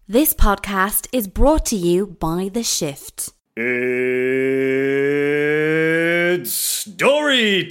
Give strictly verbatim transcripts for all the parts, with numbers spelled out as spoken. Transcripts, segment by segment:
This podcast is brought to you by The Shift. It's story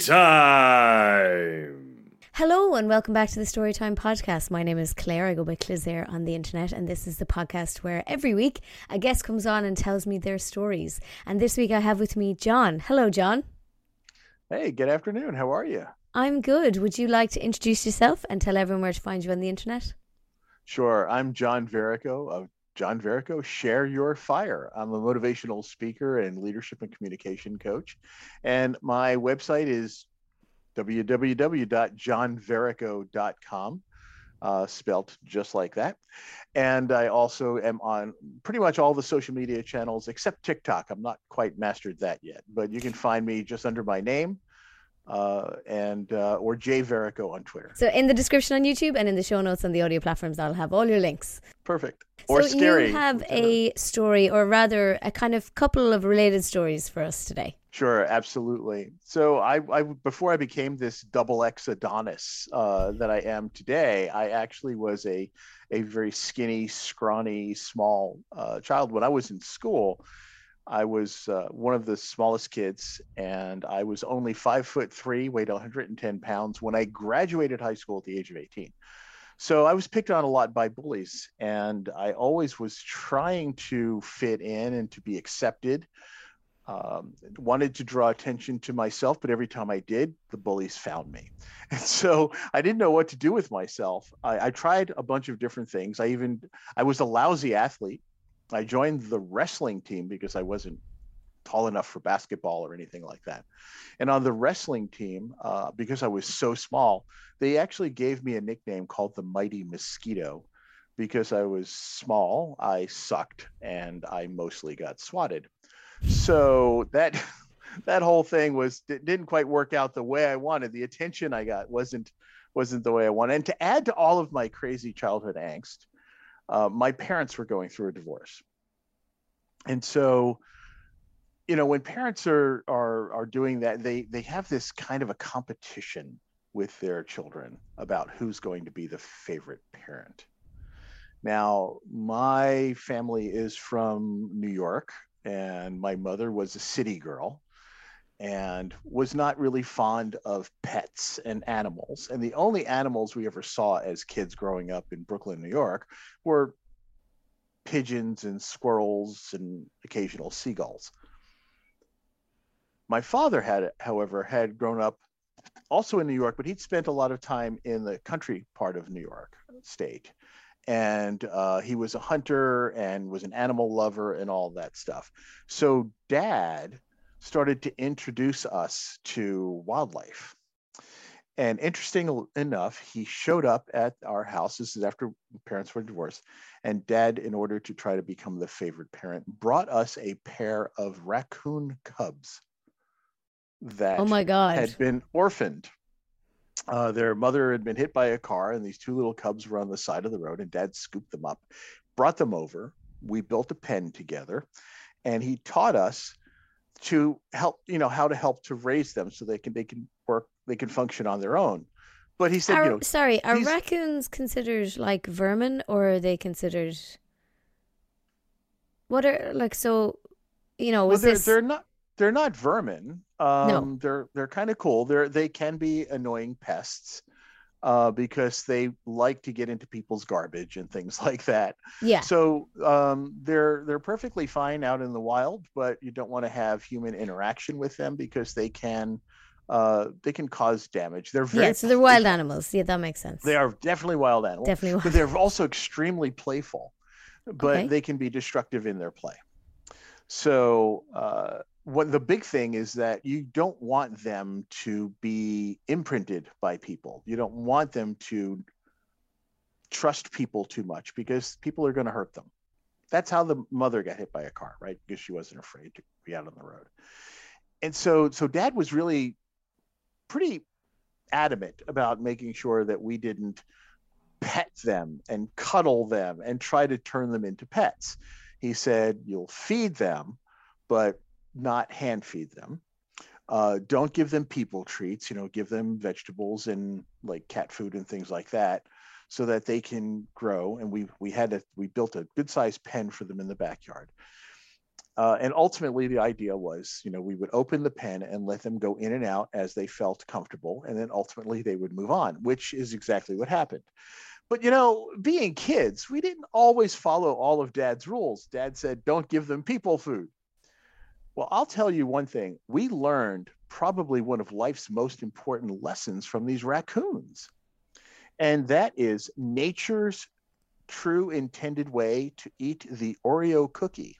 time! Hello and welcome back to the Storytime podcast. My name is Claire. I go by Claire on the internet, and this is the podcast where every week a guest comes on and tells me their stories. And this week I have with me John. Hello, John. Hey, good afternoon. How are you? I'm good. Would you like to introduce yourself and tell everyone where to find you on the internet? Sure. I'm John Verico of John Verico Share Your Fire. I'm a motivational speaker and leadership and communication coach. And my website is w w w dot john verico dot com, uh, spelt just like that. And I also am on pretty much all the social media channels except TikTok. I'm not quite mastered that yet, but you can find me just under my name. Uh, and uh, or Jay Verico on Twitter. So in the description on YouTube and in the show notes on the audio platforms, I'll have all your links. Perfect. Or so scary. You have a story, or rather a kind of couple of related stories for us today. Sure, absolutely. So I, I before I became this double X Adonis uh, that I am today, I actually was a a very skinny, scrawny, small uh, child. When I was in school, I was uh, one of the smallest kids, and I was only five foot three, weighed one hundred ten pounds when I graduated high school at the age of eighteen. So I was picked on a lot by bullies, and I always was trying to fit in and to be accepted. Um, wanted to draw attention to myself, but every time I did, the bullies found me. And so I didn't know what to do with myself. I, I tried a bunch of different things. I even, I was a lousy athlete. I joined the wrestling team because I wasn't tall enough for basketball or anything like that. And on the wrestling team, uh, because I was so small, they actually gave me a nickname called the Mighty Mosquito. Because I was small, I sucked, and I mostly got swatted. So that that whole thing was didn't quite work out the way I wanted. The attention I got wasn't wasn't the way I wanted. And to add to all of my crazy childhood angst, Uh, my parents were going through a divorce. And so, you know, when parents are are are doing that, they they have this kind of a competition with their children about who's going to be the favorite parent. Now, my family is from New York, and my mother was a city girl and was not really fond of pets and animals. And the only animals we ever saw as kids growing up in Brooklyn, New York, were pigeons and squirrels and occasional seagulls. My father had, however, had grown up also in New York, but he'd spent a lot of time in the country part of New York State. And uh, he was a hunter and was an animal lover and all that stuff. So Dad started to introduce us to wildlife. And interesting enough, he showed up at our house. This is after parents were divorced. And Dad, in order to try to become the favorite parent, brought us a pair of raccoon cubs that Oh my God. had been orphaned. Uh, their mother had been hit by a car, and these two little cubs were on the side of the road, and Dad scooped them up, brought them over. We built a pen together, and he taught us to help, you know, how to help to raise them so they can they can work, they can function on their own. But he said, are, you know, sorry, are these, raccoons considered like vermin, or are they considered? What are like so? You know, was well, they're, this? they're not they're not vermin. Um, No. they're they're kind of cool. They're they can be annoying pests. Uh, because they like to get into people's garbage and things like that. Yeah. So um, they're they're perfectly fine out in the wild, but you don't want to have human interaction with them because they can uh, they can cause damage. They're very Yeah, so they're wild animals. Yeah, that makes sense. They are definitely wild animals. Definitely wild. But they're also extremely playful, but Okay. they can be destructive in their play. So uh, what the big thing is that you don't want them to be imprinted by people. You don't want them to trust people too much because people are going to hurt them. That's how the mother got hit by a car, right? Because she wasn't afraid to be out on the road. And so, so Dad was really pretty adamant about making sure that we didn't pet them and cuddle them and try to turn them into pets. He said, you'll feed them, but not hand feed them. Uh, don't give them people treats, you know, give them vegetables and like cat food and things like that. so that they can grow. And we we had a we built a good sized pen for them in the backyard. Uh, and ultimately, the idea was, you know, we would open the pen and let them go in and out as they felt comfortable. And then ultimately they would move on, which is exactly what happened. But, you know, being kids, we didn't always follow all of Dad's rules. Dad said, don't give them people food. Well, I'll tell you one thing. We learned probably one of life's most important lessons from these raccoons. And that is nature's true intended way to eat the Oreo cookie.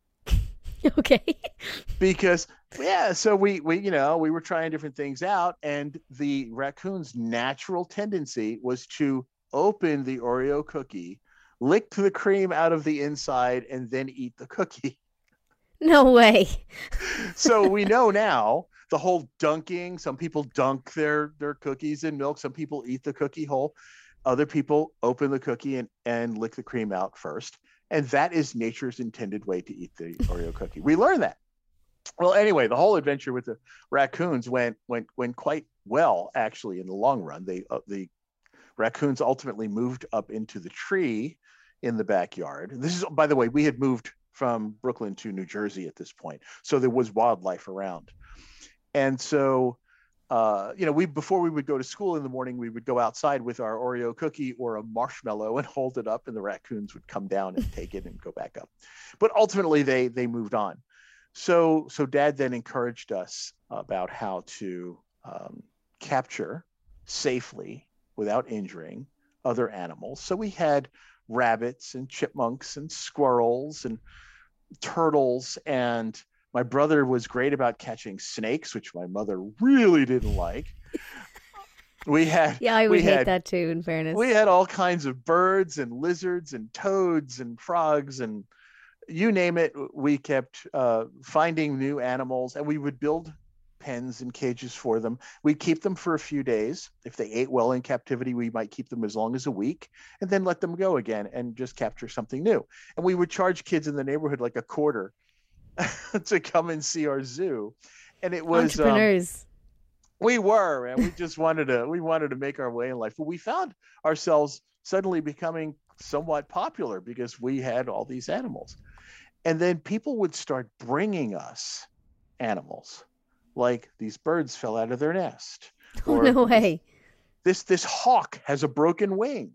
Okay. Because, yeah, so we, we, you know, we were trying different things out, and the raccoon's natural tendency was to open the Oreo cookie, lick the cream out of the inside, and then eat the cookie. No way. So we know now the whole dunking. Some people dunk their, their cookies in milk. Some people eat the cookie whole. Other people open the cookie and, and lick the cream out first. And that is nature's intended way to eat the Oreo cookie. We learned that. Well, anyway, the whole adventure with the raccoons went went went quite well, actually, in the long run. They uh, the raccoons ultimately moved up into the tree in the backyard. This is, by the way, we had moved from Brooklyn to New Jersey at this point, so there was wildlife around. And so, uh, you know, we before we would go to school in the morning, we would go outside with our Oreo cookie or a marshmallow and hold it up, and the raccoons would come down and take it and go back up. But ultimately, they they moved on. So so Dad then encouraged us about how to um, capture safely without injuring other animals. So we had rabbits and chipmunks and squirrels and turtles, and my brother was great about catching snakes, which my mother really didn't like. We had Yeah, I would we hate had, that too, in fairness. We had all kinds of birds and lizards and toads and frogs and you name it. We kept uh, finding new animals, and we would build pens and cages for them. We'd keep them for a few days. If they ate well in captivity, we might keep them as long as a week and then let them go again and just capture something new. And we would charge kids in the neighborhood like a quarter to come and see our zoo. And it was entrepreneurs. Um, we were, and we just wanted to, we wanted to make our way in life. But we found ourselves suddenly becoming somewhat popular because we had all these animals. And then people would start bringing us animals, like these birds fell out of their nest. Oh, no way. This, this hawk has a broken wing.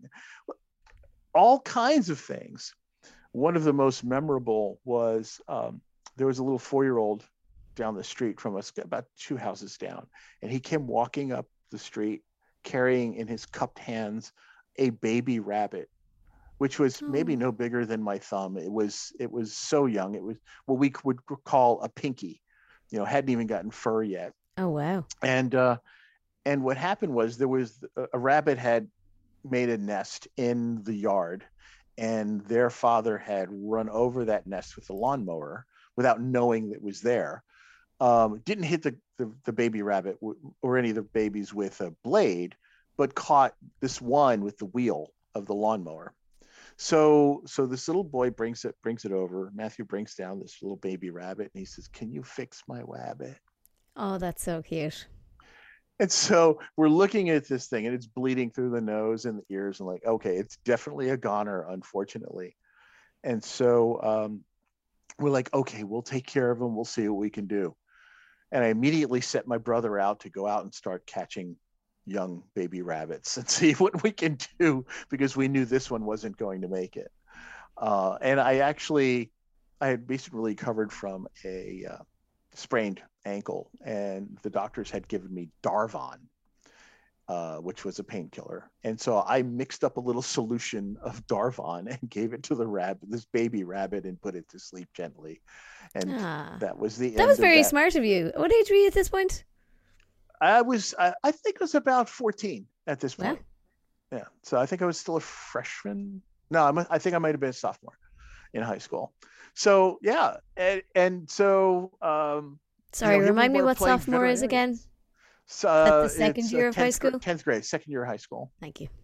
All kinds of things. One of the most memorable was um, there was a little four-year-old down the street from us, about two houses down, and he came walking up the street carrying in his cupped hands a baby rabbit, which was oh. maybe no bigger than my thumb. It was it was so young. It was what we would call a pinky, you know, hadn't even gotten fur yet. Oh, wow. And uh, and what happened was there was a, a rabbit had made a nest in the yard, and their father had run over that nest with a lawnmower without knowing that it was there. Um, didn't hit the, the, the baby rabbit w- or any of the babies with a blade, but caught this one with the wheel of the lawnmower. So, so this little boy brings it, brings it over. Matthew brings down this little baby rabbit, and he says, "Can you fix my rabbit?" Oh, that's so cute. And so we're looking at this thing, and it's bleeding through the nose and the ears, and like, okay, it's definitely a goner, unfortunately. And so um, we're like, okay, we'll take care of him. We'll see what we can do. And I immediately set my brother out to go out and start catching young baby rabbits and see what we can do, because we knew this one wasn't going to make it. Uh, and I actually, I had basically recovered from a uh, sprained ankle, and the doctors had given me Darvon, uh, which was a painkiller. And so I mixed up a little solution of Darvon and gave it to the rabbit, this baby rabbit, and put it to sleep gently. And ah. that was the that end was very of that. smart of you. What age were you at this point? I was, I, I think I was about fourteen at this point. Wow. Yeah. So I think I was still a freshman. No, I'm a, I think I might have been a sophomore in high school. So yeah. And, and so, um, Sorry, you know, remind we me were what playing sophomore is again. veterinarians. So, uh, At the second it's, year uh, of high tenth school? gr- tenth grade, second year of high school. Thank you.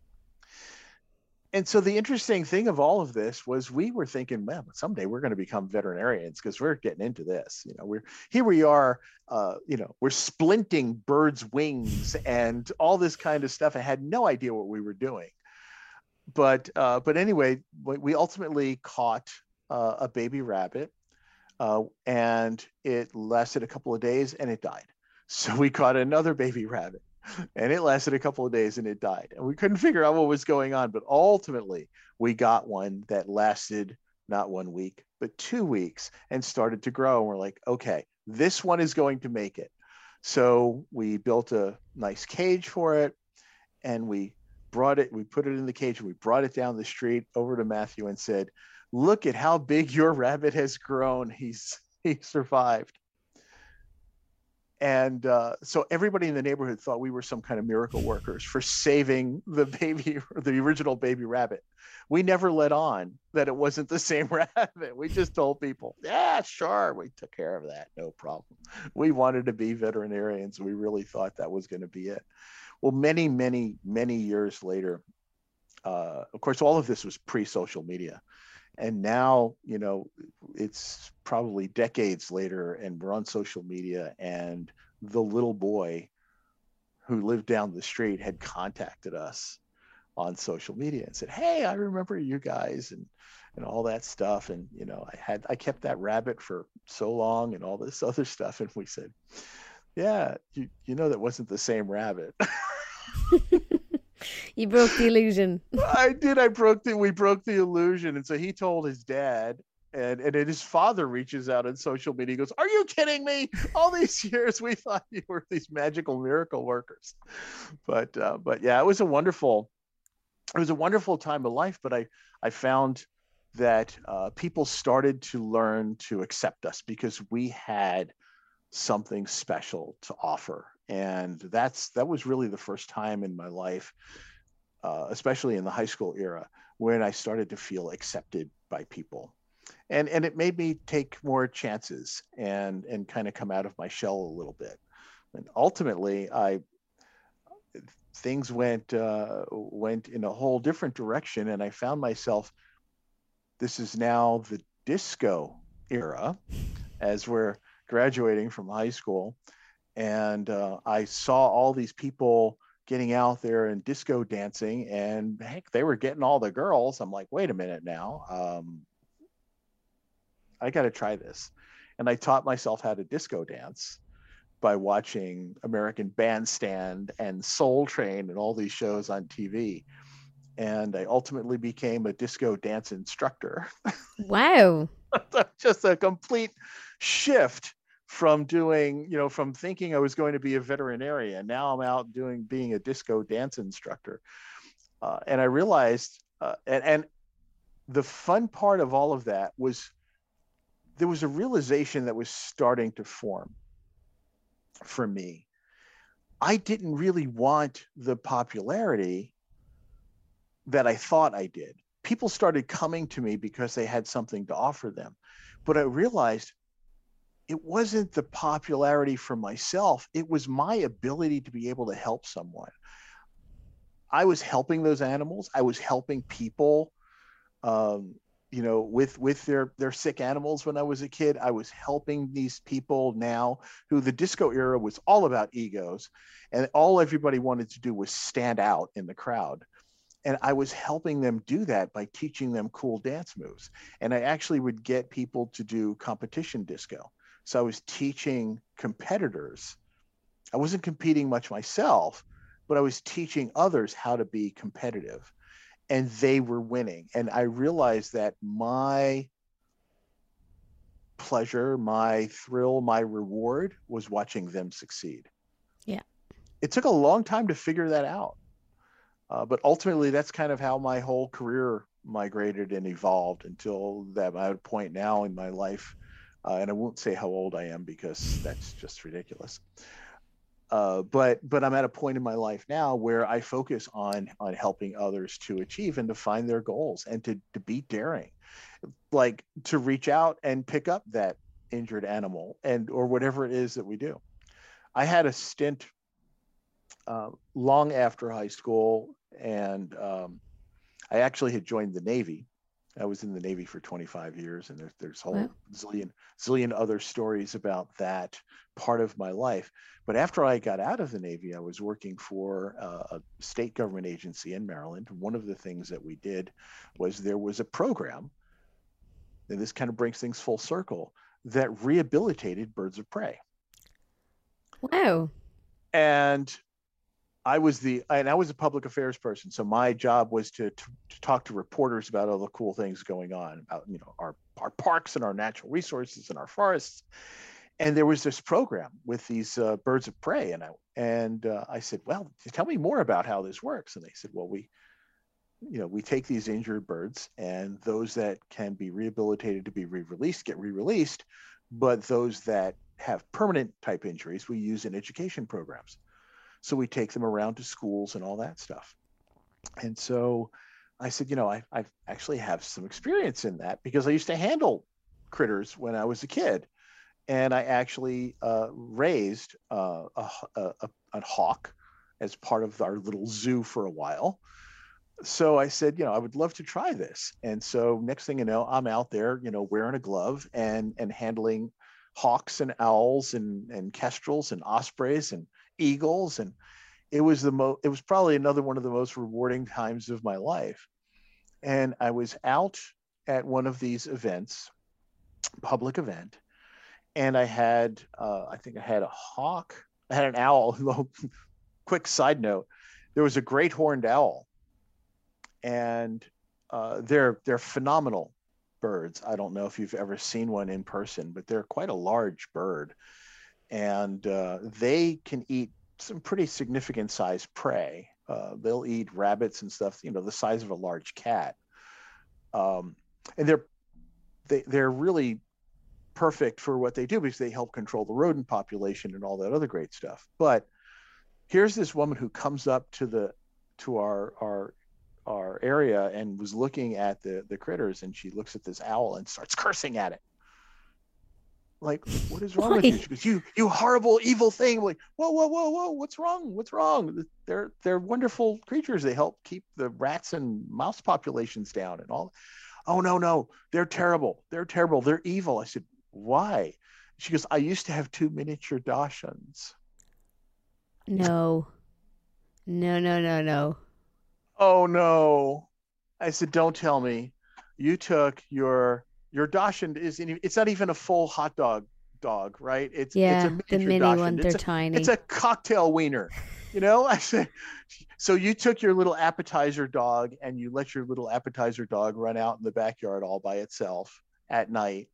And so the interesting thing of all of this was we were thinking, man, someday we're going to become veterinarians because we're getting into this. You know, we're here we are, uh, you know, we're splinting birds' wings and all this kind of stuff. I had no idea what we were doing. but uh, but anyway, we we ultimately caught uh, a baby rabbit, uh, and it lasted a couple of days and it died. So we caught another baby rabbit, and it lasted a couple of days and it died. And we couldn't figure out what was going on, but ultimately we got one that lasted not one week, but two weeks and started to grow. And we're like, okay, this one is going to make it. So we built a nice cage for it, and we brought it, we put it in the cage, and we brought it down the street over to Matthew and said, look at how big your rabbit has grown. He's he survived. And uh, so everybody in the neighborhood thought we were some kind of miracle workers for saving the baby, the original baby rabbit. We never let on that it wasn't the same rabbit. We just told people, yeah, sure, we took care of that, no problem. We wanted to be veterinarians. We really thought that was going to be it. Well, many, many, many years later, uh, of course, all of this was pre-social media. And now, you know, it's probably decades later, and we're on social media, and the little boy who lived down the street had contacted us on social media and said, hey, I remember you guys, and and all that stuff. And, you know, I had, I kept that rabbit for so long and all this other stuff. And we said, yeah, you, you know, that wasn't the same rabbit. You broke the illusion. I did. I broke the, we broke the illusion. And so he told his dad, and, and then his father reaches out on social media. He goes, are you kidding me? All these years we thought you were these magical miracle workers. But, uh, but yeah, it was a wonderful, it was a wonderful time of life. But I, I found that uh, people started to learn to accept us because we had something special to offer. And that's, that was really the first time in my life, Uh, especially in the high school era, when I started to feel accepted by people. And, and it made me take more chances and, and kind of come out of my shell a little bit. And ultimately, I, things went, uh, went in a whole different direction. And I found myself, this is now the disco era as we're graduating from high school. And uh, I saw all these people getting out there and disco dancing, and heck, they were getting all the girls. I'm like, wait a minute now. Um, I got to try this. And I taught myself how to disco dance by watching American Bandstand and Soul Train and all these shows on T V. And I ultimately became a disco dance instructor. Wow. Just a complete shift from doing, you know, from thinking I was going to be a veterinarian. Now I'm out doing, being a disco dance instructor. Uh, and I realized, uh, and, and the fun part of all of that was there was a realization that was starting to form for me. I didn't really want the popularity that I thought I did. People started coming to me because they had something to offer them. But I realized it wasn't the popularity for myself. It was my ability to be able to help someone. I was helping those animals. I was helping people, um, you know, with, with their, their sick animals when I was a kid. I was helping these people now who the disco era was all about egos, and all everybody wanted to do was stand out in the crowd. And I was helping them do that by teaching them cool dance moves. And I actually would get people to do competition disco. So I was teaching competitors. I wasn't competing much myself, but I was teaching others how to be competitive, and they were winning. And I realized that my pleasure, my thrill, my reward was watching them succeed. Yeah. It took a long time to figure that out. Uh, but ultimately, that's kind of how my whole career migrated and evolved until that point now in my life. Uh, and I won't say how old I am because that's just ridiculous. Uh, but but I'm at a point in my life now where I focus on on helping others to achieve and to find their goals and to to be daring, like to reach out and pick up that injured animal and or whatever it is that we do. I had a stint uh, long after high school, and um, I actually had joined the Navy. I was in the Navy for twenty-five years, and there's there's whole Wow. zillion zillion other stories about that part of my life. But after I got out of the Navy, I was working for uh, a state government agency in Maryland. One of the things that we did was there was a program, and this kind of brings things full circle, that rehabilitated birds of prey. Wow. And I was the and I was a public affairs person, so my job was to, to to talk to reporters about all the cool things going on about you know our our parks and our natural resources and our forests. And there was this program with these uh, birds of prey, and I and uh, I said, well, tell me more about how this works. And they said, well, we you know we take these injured birds, and those that can be rehabilitated to be re-released get re-released, but those that have permanent type injuries we use in education programs. So we take them around to schools and all that stuff. And so I said, you know, I I actually have some experience in that because I used to handle critters when I was a kid. And I actually uh, raised uh, a, a, a hawk as part of our little zoo for a while. So I said, you know, I would love to try this. And so next thing you know, I'm out there, you know, wearing a glove and and handling hawks and owls and and kestrels and ospreys and eagles. And it was the most it was probably another one of the most rewarding times of my life. And I was out at one of these events, public event, and I had uh, I think I had a hawk, I had an owl. Quick side note, there was a great horned owl, and uh, they're they're phenomenal birds. I don't know if you've ever seen one in person, but they're quite a large bird. And uh, they can eat some pretty significant sized prey. Uh, they'll eat rabbits and stuff, you know, the size of a large cat. Um, and they're they, they're really perfect for what they do because they help control the rodent population and all that other great stuff. But here's this woman who comes up to the to our our our area and was looking at the the critters, and she looks at this owl and starts cursing at it. Like, what is wrong Why? with you? She goes, you, you horrible, evil thing. I'm like, whoa, whoa, whoa, whoa, what's wrong? What's wrong? They're they're wonderful creatures. They help keep the rats and mouse populations down and all. Oh, no, no, they're terrible. They're terrible. They're evil. I said, why? She goes, I used to have two miniature Dachshunds. No. No, no, no, no. Oh, no. I said, don't tell me. You took your your Dachshund is in, it's not even a full hot dog dog, right? It's Yeah, it's a the miniature mini Dachshund. one, they're It's a, tiny. it's a cocktail wiener, you know. I said, so you took your little appetizer dog and you let your little appetizer dog run out in the backyard all by itself at night.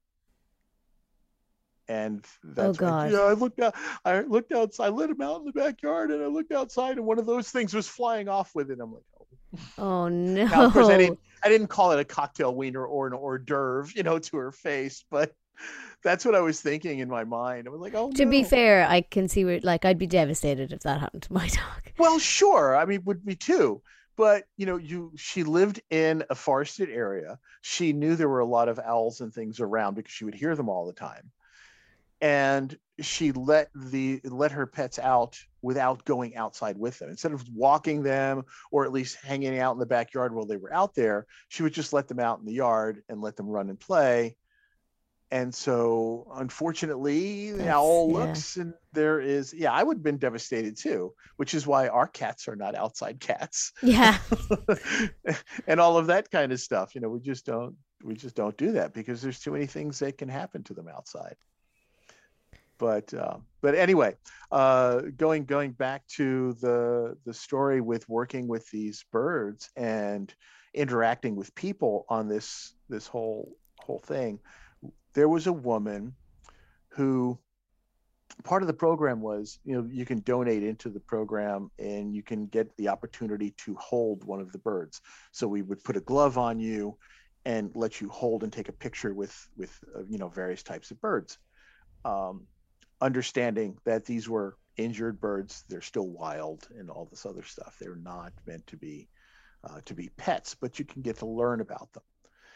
And that's Oh, like, God. yeah, I looked out, I looked outside, I let him out in the backyard, and I looked outside, and one of those things was flying off with it. I'm like, oh. Oh, no. Now, of course, I didn't, I didn't call it a cocktail wiener or an hors d'oeuvre, you know, to her face, but that's what I was thinking in my mind. I was like, oh, To no. be fair, I can see where, like, I'd be devastated if that happened to my dog. Well, sure. I mean, would be too. But, you know, you she lived in a forested area. She knew there were a lot of owls and things around because she would hear them all the time. And she let the let her pets out without going outside with them. Instead of walking them or at least hanging out in the backyard while they were out there, she would just let them out in the yard and let them run and play. And so, unfortunately, the That's- owl yeah. looks and there is, yeah, I would have been devastated too, which is why our cats are not outside cats. Yeah. And all of that kind of stuff. You know, we just don't, we just don't do that because there's too many things that can happen to them outside. But uh, but anyway, uh, going going back to the the story with working with these birds and interacting with people on this this whole whole thing, there was a woman who, part of the program was, you know, you can donate into the program and you can get the opportunity to hold one of the birds. So we would put a glove on you and let you hold and take a picture with with uh, you know, various types of birds. Um, understanding that these were injured birds, they're still wild and all this other stuff. They're not meant to be uh, to be pets, but you can get to learn about them.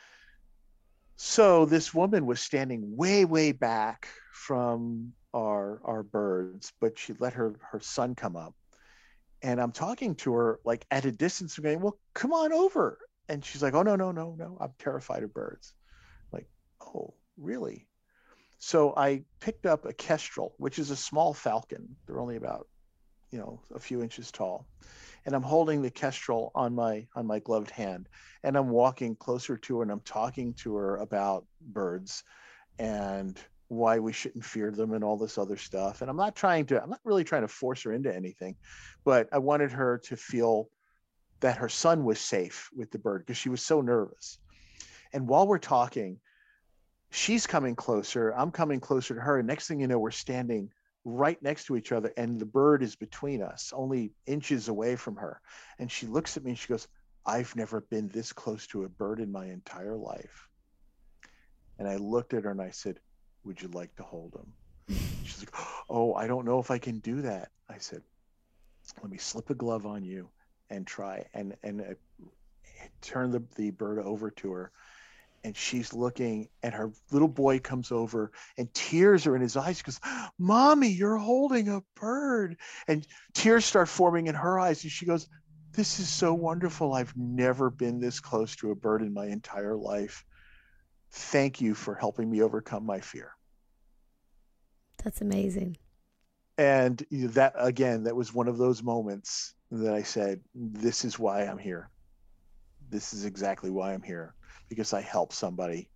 So this woman was standing way, way back from our our birds, but she let her her son come up, and I'm talking to her like at a distance, going, "Well, come on over." And she's like, oh, no, no, no, no. I'm terrified of birds. I'm like, oh, really? So I picked up a kestrel, which is a small falcon. They're only about, you know, a few inches tall. And I'm holding the kestrel on my on my gloved hand. And I'm walking closer to her and I'm talking to her about birds and why we shouldn't fear them and all this other stuff. And I'm not trying to, I'm not really trying to force her into anything, but I wanted her to feel that her son was safe with the bird because she was so nervous. And while we're talking, she's coming closer, I'm coming closer to her. And next thing you know, we're standing right next to each other and the bird is between us, only inches away from her. And she looks at me and she goes, I've never been this close to a bird in my entire life. And I looked at her and I said, would you like to hold him? She's like, oh, I don't know if I can do that. I said, let me slip a glove on you and try. And, and I turned the, the bird over to her. And she's looking and her little boy comes over and tears are in his eyes. She goes, Mommy, you're holding a bird. And tears start forming in her eyes. And she goes, this is so wonderful. I've never been this close to a bird in my entire life. Thank you for helping me overcome my fear. That's amazing. And that, again, that was one of those moments that I said, this is why I'm here. This is exactly why I'm here. Because I help somebody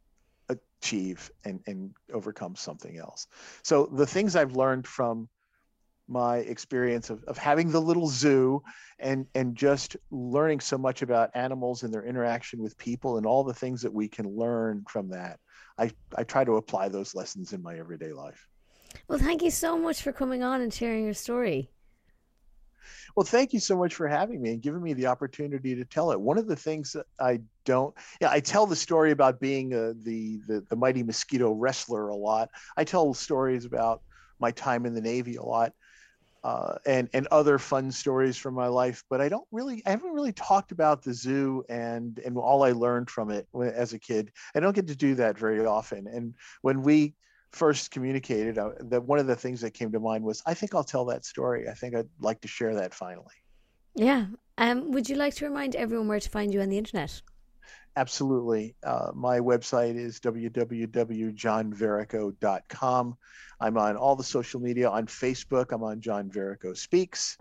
achieve and, and overcome something else. So the things I've learned from my experience of, of having the little zoo and, and just learning so much about animals and their interaction with people and all the things that we can learn from that, I, I try to apply those lessons in my everyday life. Well, thank you so much for coming on and sharing your story. Well, thank you so much for having me and giving me the opportunity to tell it. One of the things that I don't, yeah, I tell the story about being a, the, the the mighty mosquito wrestler a lot. I tell stories about my time in the Navy a lot, uh, and and other fun stories from my life. But I don't really, I haven't really talked about the zoo and and all I learned from it as a kid. I don't get to do that very often. And when we first communicated, uh, that one of the things that came to mind was, I think I'll tell that story. I think I'd like to share that finally. Yeah. Um, would you like to remind everyone where to find you on the internet? Absolutely. Uh, my website is w w w dot john verrico dot com. I'm on all the social media. On Facebook, I'm on John Verrico Speaks,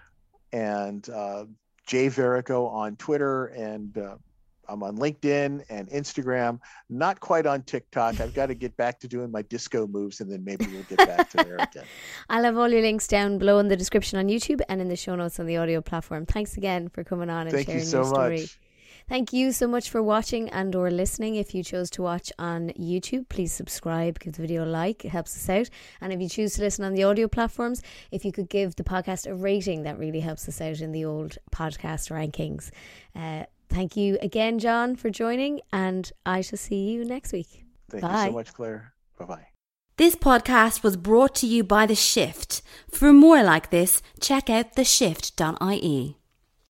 and uh, Jay Verrico on Twitter, and uh, I'm on LinkedIn and Instagram, not quite on TikTok. I've got to get back to doing my disco moves and then maybe we'll get back to there again. I'll have all your links down below in the description on YouTube and in the show notes on the audio platform. Thanks again for coming on and Thank sharing you so your story. much. Thank you so much for watching and or listening. If you chose to watch on YouTube, please subscribe, give the video a like. It helps us out. And if you choose to listen on the audio platforms, if you could give the podcast a rating, that really helps us out in the old podcast rankings. Uh, Thank you again, John, for joining, and I shall see you next week. Thank Bye. you so much, Claire. Bye-bye. This podcast was brought to you by The Shift. For more like this, check out the shift dot I E.